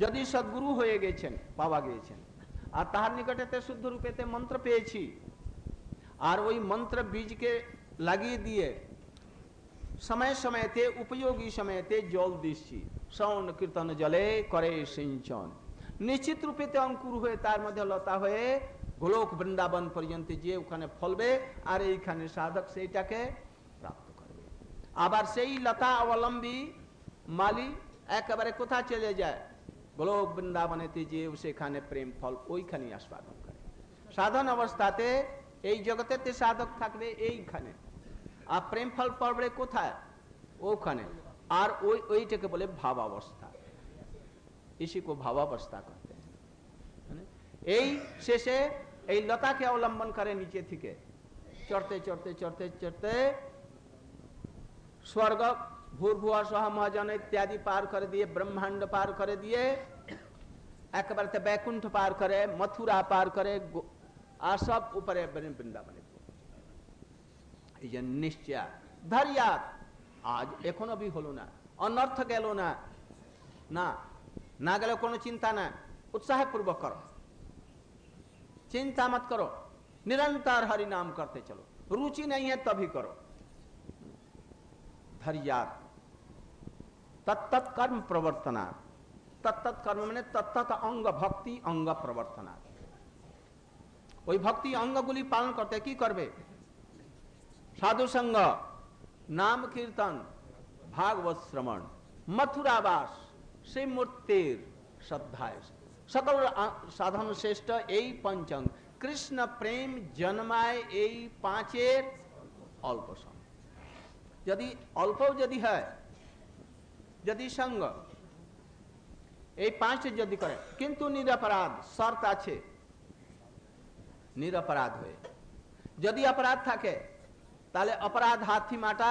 যদি সদ্গুরু হয়ে গেছেন, পাওয়া গিয়েছেন, আর তাহার নিকটেতে শুদ্ধ রূপেতে মন্ত্র পেয়েছি, আর ওই মন্ত্র বীজকে লাগিয়ে দিয়ে সময় সময়তে উপযোগী সময়তে জল দিচ্ছি, শ্রবণ কীর্তন জলে করে সিঞ্চন, নিশ্চিত রূপেতে অঙ্কুর হয়ে তার মধ্যে লতা হয়ে গোলক বৃন্দাবন পর্যন্ত যে ওখানে ফলবে, আর এইখানে সাধক সেইটাকে প্রাপ্ত করবে। আবার সেই লতা অবলম্বী মালি একেবারে কোথা চলে যায়, গোলক বৃন্দাবনেতে যে সেখানে প্রেম ফল ওইখানে আস্বাদন করে। সাধন অবস্থাতে এই জগতেতে সাধক থাকবে এইখানে, আর প্রেম ফল পড়বে কোথায়, ওখানে। আর ওইটাকে বলে ভাবাবস্থা, इसी को भावावस्था कहते हैं। এই শেষে এই লতাকে অবলম্বন করে নিচে থেকে চড়তে চড়তে চড়তে চড়তে স্বর্গ ভূর্ভুয়া সহ মহাজন ইত্যাদি পার করে দিয়ে, ব্রহ্মাंड পার করে দিয়ে একবারে बैकुंठ পার করে, मथुरा পার করে, আর সব উপরে বৃন্দাবনে। এই যে নিশ্চয় ধরিয়াত আজ এখনো भी হলো না, অনর্থ গেল না, না ना गले कोनो चिंता ना, उत्साह पूर्वक करो, चिंता मत करो, निरंतर हरि नाम करते चलो। रुचि नहीं है तभी करो। धैर्यात तत्त कर्म प्रवर्तना, तत्त कर्म माने तत्त अंग भक्ति अंग प्रवर्तना। ওই ভক্তি অঙ্গগুলি পালন করতে কি করবে, সাধু সঙ্গ, নাম কীর্তন, ভাগবত শ্রবণ, মথুরাবাস, সেই মূর্তির শ্রদ্ধায় সকল সাধন শ্রেষ্ঠ এই পঞ্চম কৃষ্ণ প্রেম জন্মায় এই পাঁচের অল্প সময়। যদি অল্প যদি হয়, যদি সঙ্গ এই পাঁচটি যদি করে, কিন্তু নিরপরাধ শর্ত আছে, নিরপরাধ হয়ে যদি অপরাধ থাকে তাহলে অপরাধ হাতি মাটা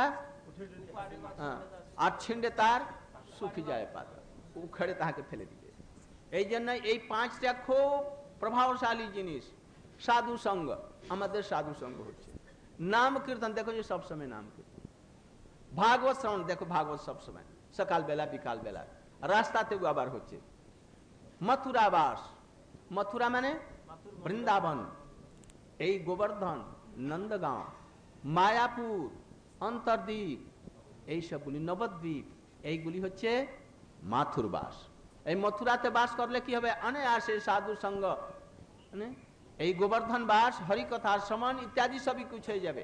আর ছিন্ডে তার শুকি যায় পাতা, উখড়ে তাহাকে ফেলে দিবে। এই জন্য এই পাঁচটা খুব প্রভাবশালী জিনিস। সাধু সঙ্গ, আমাদের সাধু সঙ্গ হচ্ছে, নাম কীর্তন দেখো যে সব সময় নাম কীর্তন, ভাগবত শ্রবণ দেখো ভাগবত সব সময়, সকাল বেলা বিকাল বেলা, রাস্তাতে আবার হচ্ছে। মথুরাবাস, মথুরা মানে বৃন্দাবন, এই গোবর্ধন, নন্দগাঁও, মায়াপুর, অন্তর্দ্বীপ, এই সবগুলি নবদ্বীপ, এইগুলি হচ্ছে মাথুর বাস। এই মথুরাতে বাস করলে কি হবে, অনায়াসে সাধু সঙ্গ, এই গোবর্ধন বাস, হরিকথার সমান ইত্যাদি সবই কুछ হয়ে যাবে।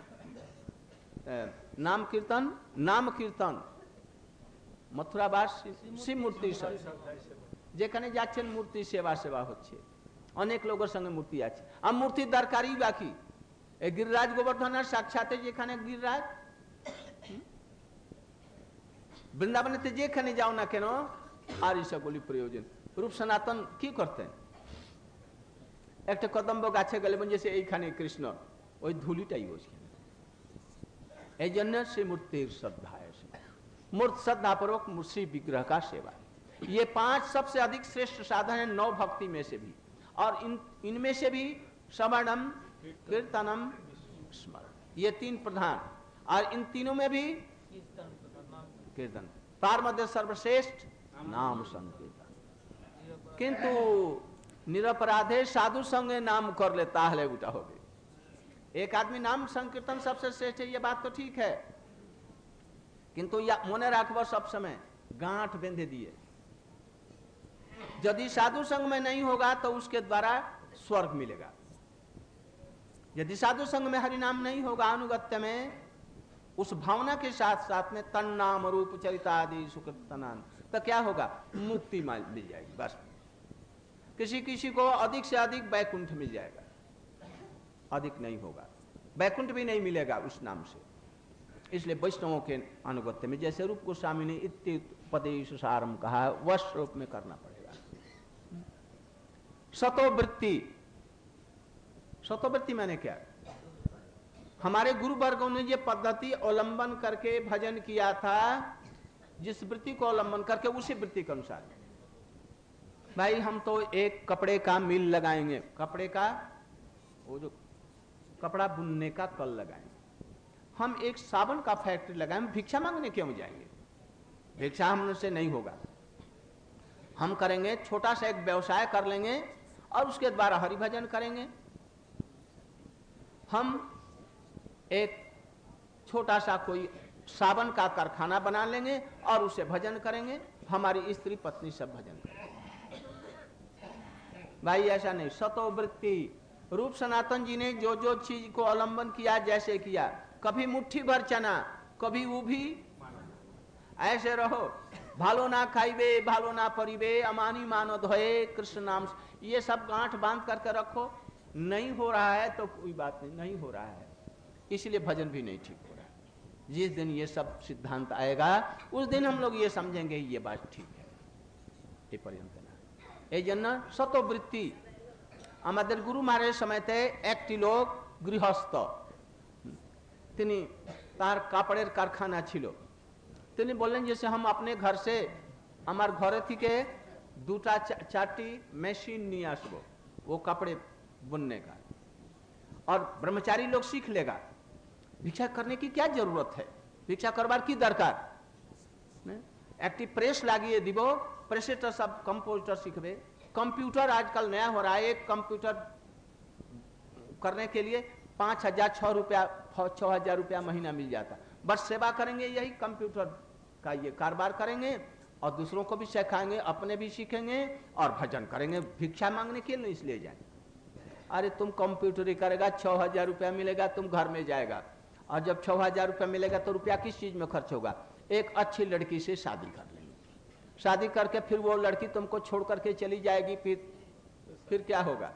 নাম কীর্তন, নাম কীর্তন, মথুরা বাস, শিব মূর্তির যেখানে যাচ্ছেন মূর্তি সেবা, সেবা হচ্ছে, অনেক লোকের সঙ্গে মূর্তি আছে, আর মূর্তির দরকারই বাকি। এই গিরিরাজ গোবর্ধনের সাক্ষাতে যেখানে গিরিরাজ, বৃন্দাবনেতে যেখানে যাও না কেন, আর এইসবগুলি প্রয়োজন। রূপ সনাতন কি করতেন, একটা কদম্ব গাছে গেলে যে এইখানে কৃষ্ণ, ওই ধুলিটাই ওইখানে। এই জন্য श्री मूर्तिर श्रद्धा है, मूर्त श्रद्धा पूर्वक श्री विग्रह का सेवा, ये पांच सबसे अधिक श्रेष्ठ साधन है 9 भक्ति में से भी। और इनमें से भी श्रवणम कीर्तनम स्मरण, ये 3 प्रधान, और इन तीनों में भी कीर्तन, तार मध्य सर्वश्रेष्ठ नाम संकीर्तन। किंतु निरपराधे साधु संगे नाम कर लेता है उठा हो गए। एक आदमी नाम संकीर्तन सबसे श्रेष्ठ है, ये बात तो ठीक है, किंतु या मने रखबो सब समय गांठ बेंधे दिए। यदि साधु संग में नहीं होगा तो उसके द्वारा स्वर्ग मिलेगा, यदि साधु संग में हरि नाम नहीं होगा, अनुगत्य में उस भावना के साथ साथ में तन नाम रूप चरितादि सुकृतनान, तो क्या होगा, मुक्ति मिल जाएगी बस। किसी किसी को अधिक से अधिक बैकुंठ मिल जाएगा, अधिक नहीं होगा, बैकुंठ भी नहीं मिलेगा उस नाम से। इसलिए वैष्णवों के अनुगत्य में, जैसे रूप गोस्वामी ने इत्युपदेश सारम कहा, वश रूप में करना पड़ेगा। सतोवृत्ति, सतोवृत्ति मैंने क्या, हमारे गुरु वर्गों ने ये पद्धति अवलंबन करके भजन किया था, जिस वृत्ति को अवलंबन करके उसी वृत्ति के अनुसार। भाई हम तो एक कपड़े का मिल लगाएंगे, कपड़े का वो जो कपड़ा बुनने का कल लगाएंगे, हम एक साबुन का फैक्ट्री लगाएंगे, भिक्षा मांगने क्यों जाएंगे, भिक्षा हमसे नहीं होगा। हम करेंगे, छोटा सा एक व्यवसाय कर लेंगे और उसके द्वारा हरि भजन करेंगे। हम एक छोटा सा कोई सावन का कारखाना बना लेंगे और उसे भजन करेंगे, हमारी स्त्री पत्नी सब भजन करेंगे। भाई ऐसा नहीं, सतोवृत्ति। रूप सनातन जी ने जो जो चीज को अवलंबन किया, जैसे किया, कभी मुट्ठी भर चना, कभी वो भी ऐसे रहो, भालो ना खाइबे भालो ना परिबे, अमानी मानो धोए कृष्ण नाम, ये सब गांठ बांध करके रखो। नहीं हो रहा है तो कोई बात नहीं, नहीं हो रहा है, इसलिए भजन भी नहीं ठीक हो रहा है। जिस दिन ये सब सिद्धांत आएगा उस दिन हम लोग ये समझेंगे ये बात ठीक है। ये पर्यंत ना ये जन सतोवृत्ति আমাদের গুরু মারের সময়তে একটি লোক গৃহস্থ, তিনি তার কাপড়ের কারখানা ছিল। তিনি বললেন যে हम अपने घर से আমার ঘরে থেকে দুটা চারটি মেশিন নিয়ে আসবো वो कपड़े बुनने का, और ब्रह्मचारी लोग सीख लेगा। भिक्षा करने की क्या जरूरत है, भिक्षा करवार की दरकार, একটি প্রেস লাগিয়ে দিব, প্রেসে তো সব কম্পিউটার শিখবে। कंप्यूटर आजकल नया हो रहा है, एक कंप्यूटर करने के लिए 5,000 6,000 रुपया महीना मिल जाता। बस सेवा करेंगे, यही कंप्यूटर का ये कारोबार करेंगे और दूसरों को भी सिखाएंगे, अपने भी सीखेंगे और भजन करेंगे। भिक्षा मांगने के लिए इसलिए जाए, अरे तुम कंप्यूटर ही करेगा, 6,000 रुपया मिलेगा, तुम घर में जाएगा, और जब 6,000 रुपया मिलेगा तो रुपया किस चीज में खर्च होगा? एक अच्छी लड़की से शादी कर लेंगे, शादी करके फिर वो लड़की तुमको छोड़ करके चली जाएगी, फिर क्या होगा?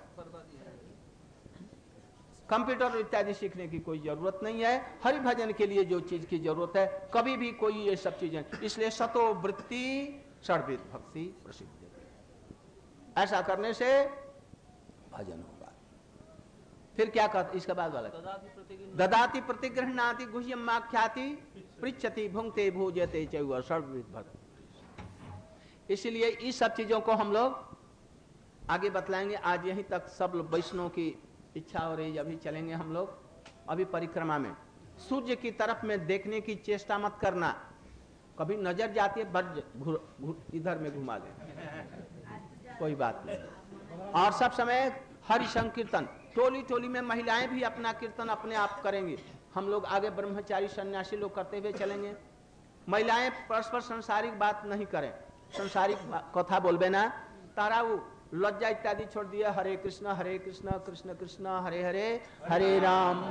कंप्यूटर इत्यादि सीखने की कोई जरूरत नहीं है। हरि भजन के लिए जो चीज की जरूरत है, कभी भी कोई ये सब चीजें, इसलिए सतो वृत्ति षड्विध भक्ति प्रसिद्ध, ऐसा करने से भजन होगा। फिर क्या कहते इसके बाद वाला, ददाति प्रतिगृह्णाति गुह्यमाख्याति पृच्छति भुंक्ते भोजते चैव षड्विध भक्ति। इसलिए इस सब चीजों को हम लोग आगे बतलाएंगे। आज यहीं तक सब वैष्णव की इच्छा हो रही है, अभी चलेंगे हम लोग। अभी परिक्रमा में सूर्य की तरफ में देखने की चेष्टा मत करना, कभी नजर जाती है बस इधर में घुमा दे, कोई बात नहीं। और सब समय हरि संकीर्तन, टोली टोली में महिलाएं भी अपना कीर्तन अपने आप करेंगी। हम लोग आगे ब्रह्मचारी सन्यासी लोग करते हुए चलेंगे। महिलाएं परस्पर संसारिक बात नहीं करें, संसारिक कथा बोलबे ना, तारा वो लज्जा इत्यादि छोड़ दिया। हरे कृष्ण कृष्ण कृष्ण हरे हरे, हरे राम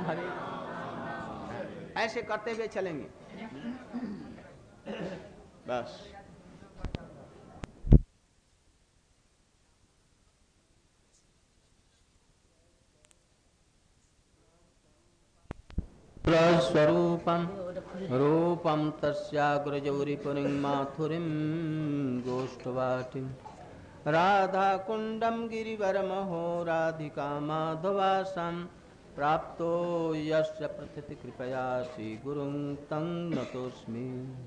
ऐसे करते हुए चलेंगे बस। स्वरूपम रूपम तस्याग्रजौरिपुरीं माथुरीं गोष्ठवाटिं राधा कुंडम गिरिवरमहो राधिका माधवासां प्राप्तो यस्य प्रथिति कृपया श्री गुरुं तं नतोऽस्मि।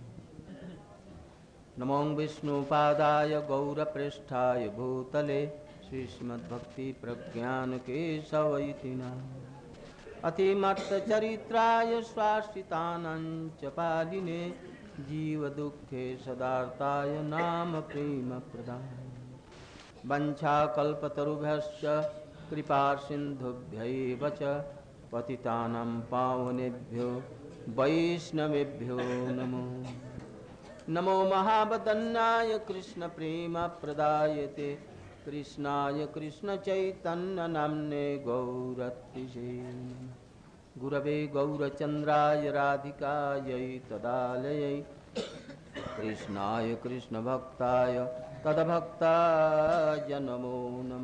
नमो विष्णुपादाय गौरपृष्ठाय भूतले श्रीमद्भक्ति प्रज्ञान केशवैति नाम अतिमत्त चरित्राय स्वाश्रितानां च पालिने जीव दुःखे सदार्ताय नाम प्रेम प्रदाय वंशाकल्पतरुभ्यश्च कृपा सिन्धुभ्यैव च पतितानां पावनेभ्यो वैष्णवेभ्यो नमो नमो महावदन्नाय कृष्ण प्रेम प्रदायते कृष्णाय कृष्ण चैतन्य नाम्ने गौरत्रिषे गुरवे गौरचन्द्राय राधिकायै तदालयै कृष्णाय कृष्ण भक्ताय तदभक्ताय नमो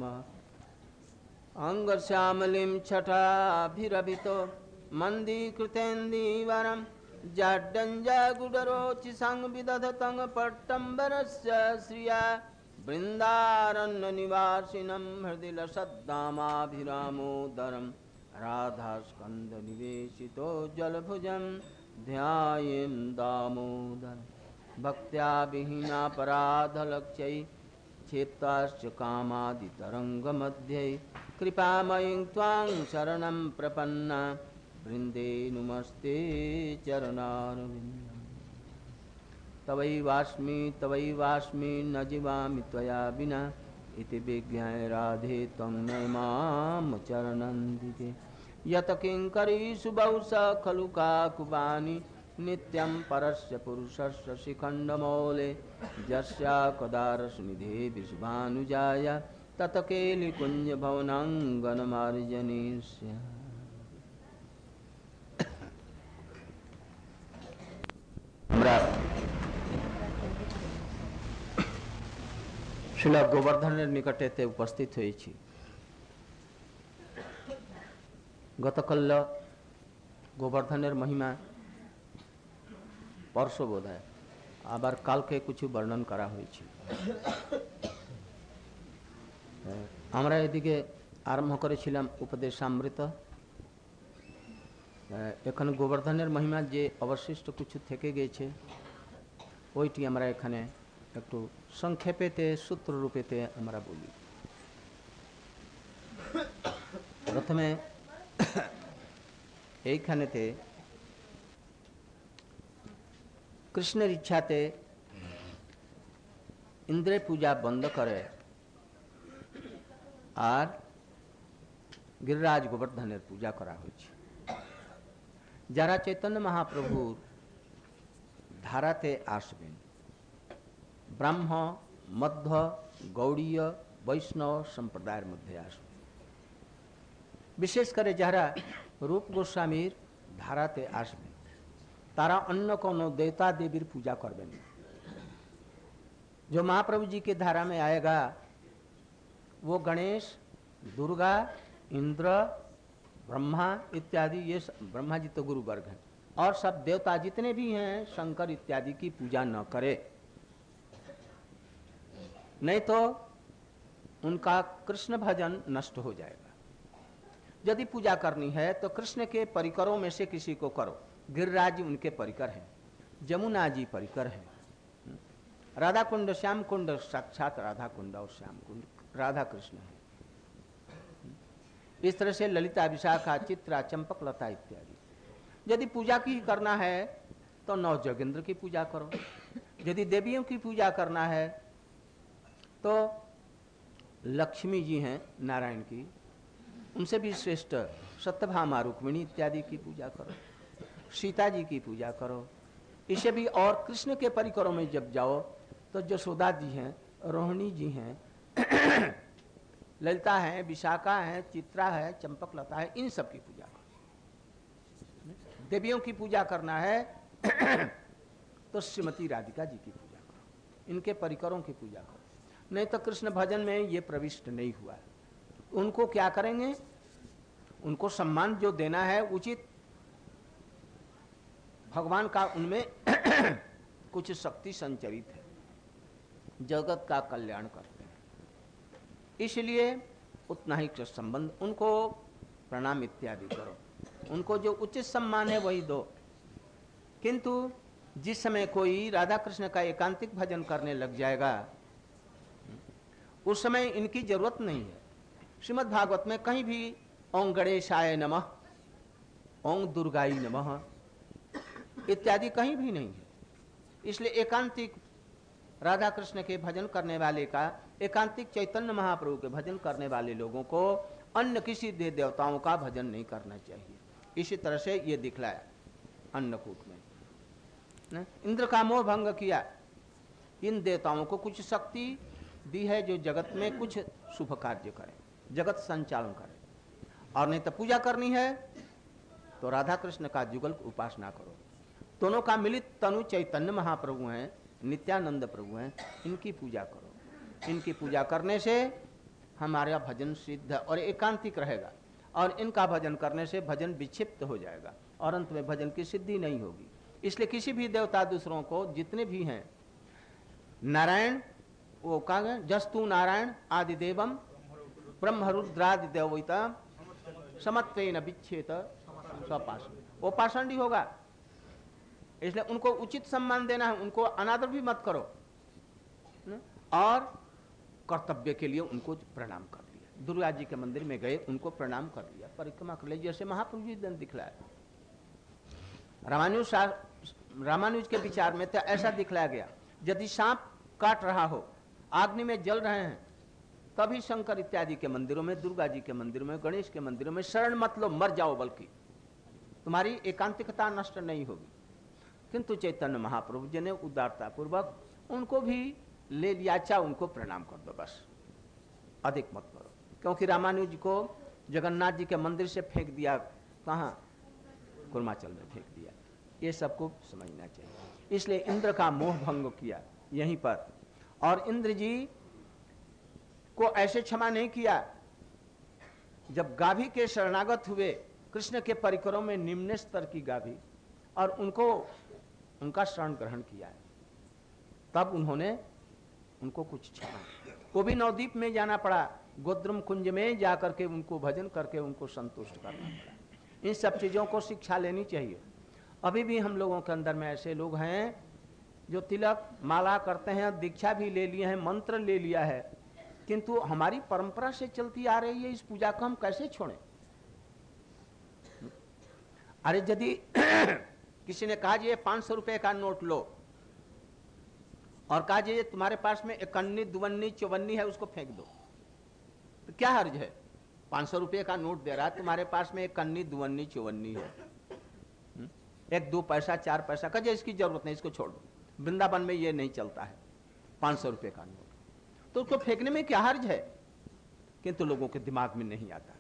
नमः। अंगश्यामलिं छटाभिरभितो मन्दीकृतेन्दीवरं जाड्डञ्जागुडरोचि संविदधतं पट्टम्बरस्य श्रिया वृन्दारण्य निवासिनं हृदि लसद्दामाभिरामोदरं राधास्कन्ध निवेशितो जलभुजं ध्यायेन् दामोदरं भक्त्या विहीनापराधलक्ष्यै क्षेप्ताश्च कामादितरङ्गमध्ये कृपामयीं त्वां शरणं प्रपन्ना वृन्दे नुमस्ते चरणारविन्दम्। तवैवास्मि न जीवामि त्वया विना इति विज्ञाय राधे त्वं नमाम चरणन्दिके यत किंकरीषु बहुश खलु काकुबानि नित्यं परस्य पुरुषस्य शिखण्डमौले यस्या कदारसनिधे विश्वानुजाय तत केलिकुञ्जभवनाङ्गनमार्जनीस्य। আমরা শিল গোবর্ধনের নিকটেতে উপস্থিত হয়েছি। গতকাল গোবর্ধনের महिमा পরশ বোধ হয়, আবার কালকে কিছু বর্ণন করা হয়েছে। আমরা এদিকে আরম্ভ করেছিলাম উপদেশামৃত। এখন গোবর্ধনের महिमा যে অবশিষ্ট কিছু থেকে গেছে ওইটি আমরা এখানে একটু সংক্ষেপেতে সূত্ররূপেতে আমরা বলি। প্রথমে এইখানেতে কৃষ্ণের ইচ্ছাতে ইন্দ্রের পূজা বন্ধ করে আর গিরিরাজ গোবর্ধনের পূজা করা হয়েছে। যারা চৈতন্য মহাপ্রভুর ধারাতে আসবেন, ব্রাহ্ম মধ্য গৌড়ীয় বৈষ্ণব সম্প্রদায়ের মধ্যে আসবেন, বিশেষ করে যারা रूप गोस्वामीर धाराते आसबे तारा अन्य कोनो देवता देवीर पूजा करबेन। जो महाप्रभु जी के धारा में आएगा वो गणेश, दुर्गा, इंद्र, ब्रह्मा इत्यादि, ये ब्रह्मा जी तो गुरु वर्ग हैं, और सब देवता जितने भी हैं शंकर इत्यादि की पूजा न करे, नहीं तो उनका कृष्ण भजन नष्ट हो जाएगा। यदि पूजा करनी है तो कृष्ण के परिकरों में से किसी को करो। गिरिराज जी उनके परिकर हैं, जमुना जी परिकर हैं, राधा कुंड श्याम कुंड साक्षात राधा कुंड और श्याम कुंड राधा कृष्ण है। इस तरह से ललिता, विशाखा, चित्रा, चंपक लता इत्यादि। यदि पूजा की करना है तो नौ जोगेंद्र की पूजा करो। यदि देवियों की पूजा करना है तो लक्ष्मी जी हैं नारायण की, उनसे भी श्रेष्ठ सत्यभामा, रुक्मिणी इत्यादि की पूजा करो, सीता जी की पूजा करो। इसे भी, और कृष्ण के परिकरों में जब जाओ तो यशोदा जी हैं, रोहिणी जी हैं, ललिता हैं, विशाखा हैं, चित्रा है, चंपक लता है, इन सब की पूजा करो। देवियों की पूजा करना है तो श्रीमती राधिका जी की पूजा करो, इनके परिकरों की पूजा करो। नहीं तो कृष्ण भजन में ये प्रविष्ट नहीं हुआ है। उनको क्या करेंगे? उनको सम्मान जो देना है उचित, भगवान का उनमें कुछ शक्ति संचरित है, जगत का कल्याण करते हैं, इसलिए उतना ही संबंध, उनको प्रणाम इत्यादि करो, उनको जो उचित सम्मान है वही दो। किंतु जिस समय कोई राधा कृष्ण का एकांतिक भजन करने लग जाएगा उस समय इनकी जरूरत नहीं है। श्रीमद् भागवत में कहीं भी ओं गणेशाय नमः, ओं दुर्गाई नमः इत्यादि कहीं भी नहीं है। इसलिए एकांतिक राधा कृष्ण के भजन करने वाले का, एकांतिक चैतन्य महाप्रभु के भजन करने वाले लोगों को अन्य किसी देवताओं का भजन नहीं करना चाहिए। इसी तरह से ये दिखलाया अन्नकूट में। इंद्र का मोह भंग किया, इन देवताओं को कुछ शक्ति दी है जो जगत में कुछ शुभ कार्य करें, जगत संचालन करें। और नहीं तो पूजा करनी है तो राधा कृष्ण का जुगल उपासना करो। दोनों का मिलित तनु चैतन्य महाप्रभु हैं, नित्यानंद प्रभु हैं, इनकी पूजा करो। इनकी पूजा करने से हमारा भजन सिद्ध और एकांतिक रहेगा, और इनका भजन करने से भजन विक्षिप्त हो जाएगा और अंत में भजन की सिद्धि नहीं होगी। इसलिए किसी भी देवता दूसरों को, जितने भी हैं, नारायण वो कहा जस्तु नारायण आदि देवम ब्रह्मरुद्रादि देवता समत्वेन विच्छेद स्वपाषण, वो पाषंडी होगा। इसलिए उनको उचित सम्मान देना है, उनको अनादर भी मत करो, और कर्तव्य के लिए उनको प्रणाम कर लिया। दुर्गा जी के मंदिर में गए, उनको प्रणाम कर लिया, परिक्रमा कर लिया, जैसे महाप्रभु जी ने दिखलाया। रामानुज रामानुज के विचार में तो ऐसा दिखलाया गया, यदि सांप काट रहा हो, अग्नि में जल रहे हैं, तभी शंकर इत्यादि के मंदिरों में, दुर्गा जी के मंदिरों में, गणेश के मंदिरों में शरण मत लो, मर जाओ, बल्कि तुम्हारी एकांतिकता नष्ट नहीं होगी। किंतु चैतन्य महाप्रभु जी ने उदारता पूर्वक उनको भी ले लिया, अच्छा उनको प्रणाम कर दो बस, अधिक मत करो, क्योंकि रामानुज को जगन्नाथ जी के मंदिर से फेंक दिया, कहाँ, कुर्माचल में फेंक दिया। ये सबको समझना चाहिए। इसलिए इंद्र का मोह भंग किया यहीं पर, और इंद्र जी को ऐसे क्षमा नहीं किया। जब गाभी के शरणागत हुए, कृष्ण के परिकरों में निम्न स्तर की गाभी, और उनका शरण ग्रहण किया, तब उन्होंने उनको कुछ क्षमा, वो भी नवद्वीप में जाना पड़ा, गोद्रम कुंज में जाकर के उनको भजन करके उनको संतुष्ट करना पड़ा। इन सब चीजों को शिक्षा लेनी चाहिए। अभी भी हम लोगों के अंदर में ऐसे लोग हैं जो तिलक माला करते हैं, दीक्षा भी ले लिए हैं, मंत्र ले लिया है, किंतु हमारी परंपरा से चलती आ रही है, इस पूजा को हम कैसे छोड़ें? अरे यदि किसी ने कहा ये 500 रुपए का नोट लो, और कहा ये तुम्हारे पास में इकन्नी दुवन्नी चौवन्नी है, उसको फेंक दो, तो क्या हर्ज है? 500 रुपए का नोट दे रहा है, तुम्हारे पास में इकन्नी दुवन्नी चौवन्नी है, 1-2 पैसा 4 पैसा का, जो इसकी जरूरत नहीं, इसको छोड़ दो। वृंदावन में ये नहीं चलता है 500 रुपए का नोट, तो उसको फेंकने में क्या हर्ज है? किंतु लोगों के दिमाग में नहीं आता।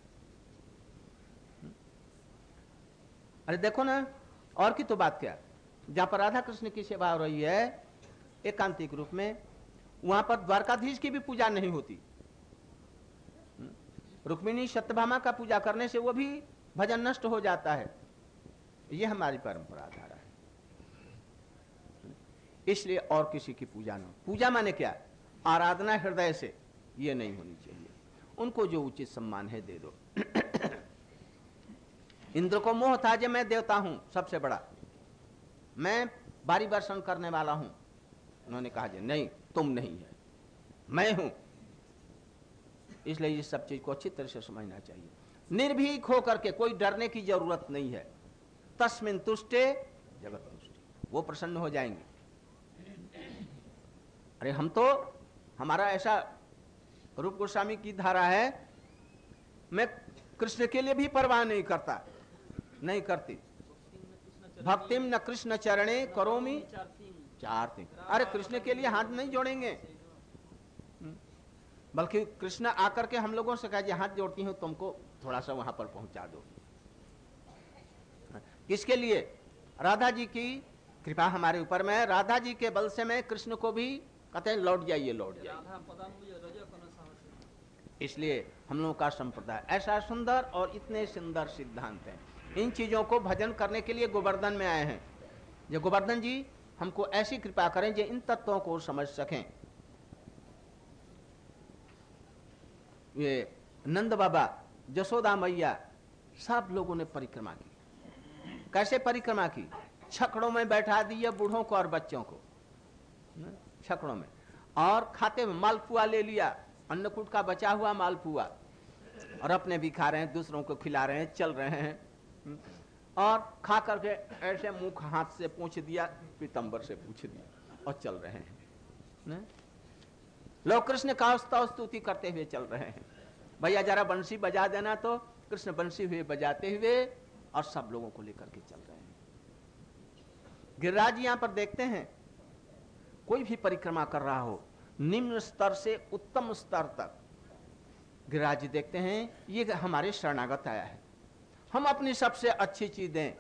अरे देखो ना, और की तो बात क्या, जहां पर राधा कृष्ण की सेवा हो रही है एकांतिक रूप में, वहां पर द्वारकाधीश की भी पूजा नहीं होती। रुक्मिणी सत्यभामा का पूजा करने से वो भी भजन नष्ट हो जाता है। ये हमारी परंपरा धारा है। इसलिए और किसी की पूजा न, पूजा माने क्या, आराधना हृदय से, ये नहीं होनी चाहिए। उनको जो उचित सम्मान है दे दो। इंद्र को मोह था कि मैं देवता हूं सबसे बड़ा, मैं बारी वर्षण करने वाला हूं। उन्होंने कहा जी नहीं, तुम नहीं है, मैं हूं। इसलिए इस सब चीज को अच्छी तरह से समझना चाहिए। निर्भीक होकर के, कोई डरने की जरूरत नहीं है। तस्मिन् तुष्टे जगत तुष्टे, वो प्रसन्न हो जाएंगे। अरे हम तो, हमारा ऐसा रूप गोस्वामी की धारा है, मैं कृष्ण के लिए भी परवाह नहीं करता, नहीं करती। भक्तिम न कृष्ण चरणे करोमि चारती। अरे कृष्ण के लिए हाथ नहीं जोड़ेंगे, बल्कि कृष्ण आकर के हम लोगों से कहा हाथ जोड़ती हूं, तुमको थोड़ा सा वहां पर पहुंचा दो। किसके लिए? राधा जी की कृपा हमारे ऊपर में है। राधा जी के बल से मैं कृष्ण को भी कहते हैं लौट जाइए, लौट जाइए। इसलिए हम लोगों का संप्रदाय ऐसा सुंदर और इतने सुंदर सिद्धांत हैं। इन चीजों को भजन करने के लिए गोवर्धन में आए हैं। जो गोवर्धन जी हमको ऐसी कृपा करें जो इन तत्वों को समझ सकें। ये नंद बाबा, जसोदा मैया, सब लोगों ने परिक्रमा की। कैसे परिक्रमा की? छकड़ों में बैठा दिए बूढ़ों को और बच्चों को, छकड़ों में, और खाते में मालपुआ ले लिया, अन्नकूट का बचा हुआ मालपुआ, और अपने भी खा रहे हैं, दूसरों को खिला रहे हैं, चल रहे हैं, और खा करके ऐसे मुंह हाथ से पूछ दिया, पीतंबर से पूछ दिया, और चल रहे हैं। लोग कृष्ण का स्तुति करते हुए चल रहे हैं। भैया जरा बंसी बजा देना, तो कृष्ण बंसी हुए बजाते हुए और सब लोगों को लेकर के चल रहे हैं। गिरिराज यहां पर देखते हैं, कोई भी परिक्रमा कर रहा हो, निम्न स्तर से उत्तम स्तर तक गिरिराज जी देखते हैं, ये हमारे शरणागत आया है, हम अपनी सबसे अच्छी चीज दें।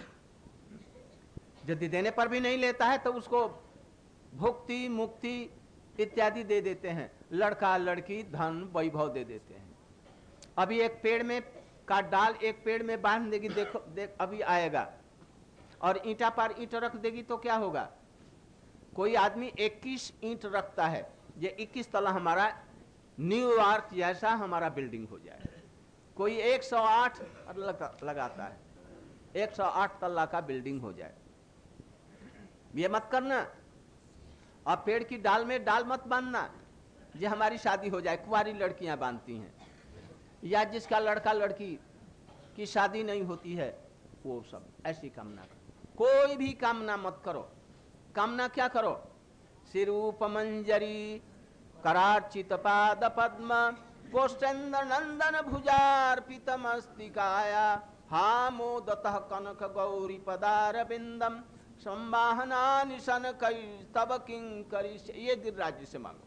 यदि देने पर भी नहीं लेता है तो उसको भुक्ति मुक्ति इत्यादि दे देते हैं, लड़का लड़की धन वैभव दे देते हैं। अभी एक पेड़ में का डाल एक पेड़ में बांध देगी, देखो अभी आएगा, और ईंटा पर ईंट रख देगी तो क्या होगा? कोई आदमी 21 ईंट रखता है, ये 21 तला हमारा न्यूयॉर्क जैसा हमारा बिल्डिंग हो जाए। कोई 108 लगाता है, 108 तल्ला का बिल्डिंग हो जाए। ये मत करना। और पेड़ की डाल में डाल मत बांधना, ये हमारी शादी हो जाए। कुंवारी लड़कियां बांधती हैं, या जिसका लड़का लड़की की शादी नहीं होती है, वो सब ऐसी कामना कर। कोई भी कामना मत करो। कामना क्या करो? सिरूप मंजरी करार्चित पाद पद्म गोष्ठेन्द्र नंदन भुजार्पित मस्तिकाया हामोदतः कनक गौरी पदार बिंदम संवाहना निशन कई तब किंकरी। ये गिरिराज जी से मांगो।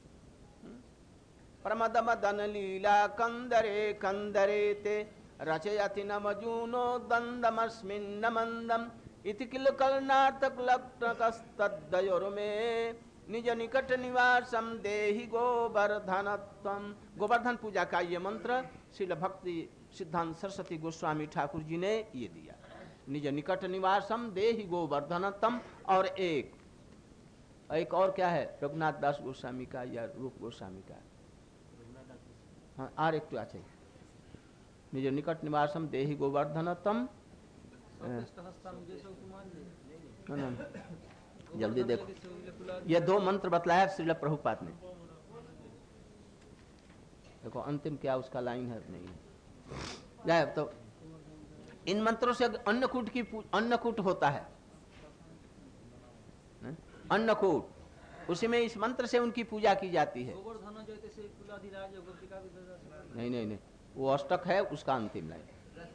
प्रमद मदन लीला कंदरे कंदरे ते रचयति न मजूनो दंदमस्मिन्न मंदम इति किल कलनार्तक लक्ष्णकस्तद्दयोर्मे निज निकट निवासम देहि गोवर्धनत्वम। गोवर्धन पूजा का ये मंत्र श्रील भक्ति सिद्धांत सरस्वती गोस्वामी ठाकुर जी ने ये दिया। निज निकट निवासम देहि गोवर्धनत्वम। और एक और क्या है? रघुनाथ दास गोस्वामी का या रूप गोस्वामी का? हाँ, और एक तो अच्छा, निज निकट निवासम देहि गोवर्धनत्वम। जल्दी देखो, ये दो मंत्र बतलाया श्रील प्रभुपाद ने। देखो अंतिम क्या उसका लाइन है नहीं। तो इन मंत्रों से अन्नकूट होता है। अन्नकूट, उसी में इस मंत्र से उनकी पूजा की जाती है। नहीं नहीं नहीं, वो अष्टक है, उसका अंतिम लाइन।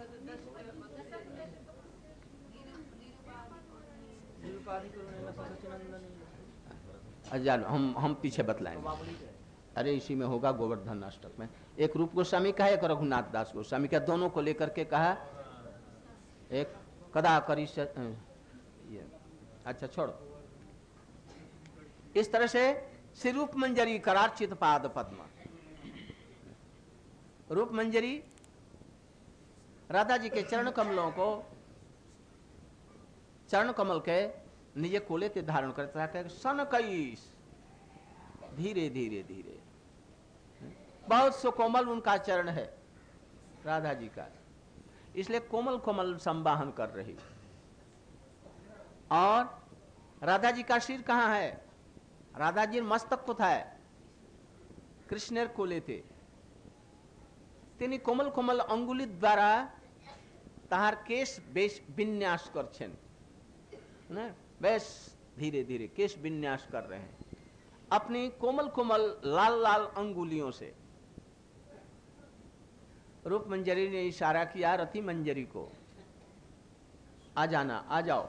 हम पीछे बतलाएंगे। अरे इसी में होगा, गोवर्धन अष्टक में। एक रूप गोस्वामी का है, एक रघुनाथ दास गोस्वामी का, दोनों को लेकर के कहा। एक कदा करी अच्छा छोड़ो। इस तरह से श्री रूप मंजरी करार्चित पाद पद्म। रूप मंजरी राधा जी के चरण कमलों को, चरण कमल के निजे कोले ते धारण करता है। सन कईस, धीरे धीरे धीरे, बहुत सुकोमल उनका चरण है राधा जी का, इसलिए कोमल कोमल संवाहन कर रही। और राधा जी का सिर कहाँ है? राधा जी मस्तक कोथाय? कृष्णेर कोले थे। তিনি কোমল কোমল अंगुली द्वारा ताहार केश बेश विन्यास करछेन ना, बेश धीरे धीरे केश विन्यास कर रहे हैं अपनी कोमल कोमल लाल लाल अंगुलियों से। रूप मंजरी ने इशारा किया रति मंजरी को, आ जाना, आ जाओ।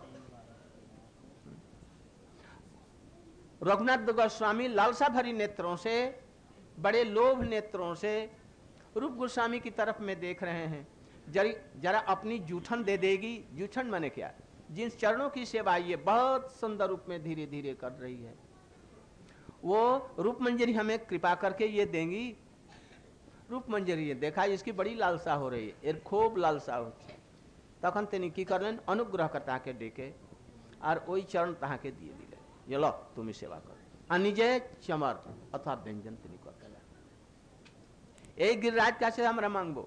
रघुनाथ गोस्वामी लालसा भरी नेत्रों से, बड़े लोभ नेत्रों से रूप गोस्वामी की तरफ में देख रहे हैं। जरा अपनी जूठन दे देगी। जूठन माने क्या? जिन चरणों की सेवा ये बहुत सुंदर रूप में धीरे धीरे कर रही है, वो रूप मंजरी हमें कृपा करके ये देंगी। रूप मंजरी ये देखा, इसकी बड़ी लालसा हो रही है, खूब लालसा होती। तखन तेनी की करलेन, अनुग्रह करता के डेके और वही चरण तहा के दिए दिले, ये लो तुम्हें सेवा करो। निजे चमर अथवा व्यंजन तेनी कर एक गिरिराज का से हमरा मांगबो।